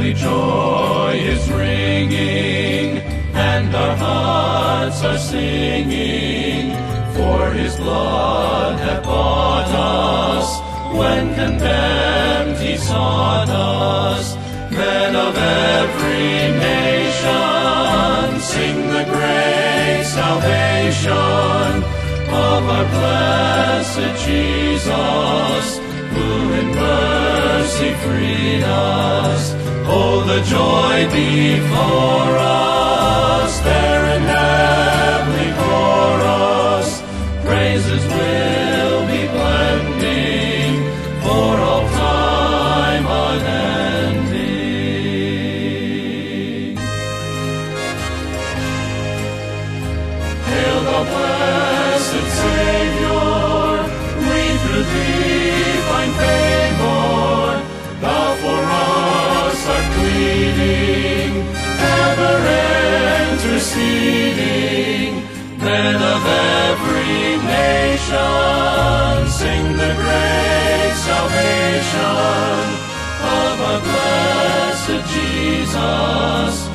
heavenly joy is ringing, and our hearts are singing, for his blood hath bought us. When condemned he sought us. Men of every nation, sing the great salvation of our blessed Jesus, who in mercy freed us. Oh, the joy before us, there in heavenly chorus, praises will be blending for all time unending. Hail, thou blessed Savior, we through thee find favor. Thou for us art pleading, ever interceding. Men of every nation, sing the great salvation of our blessed Jesus,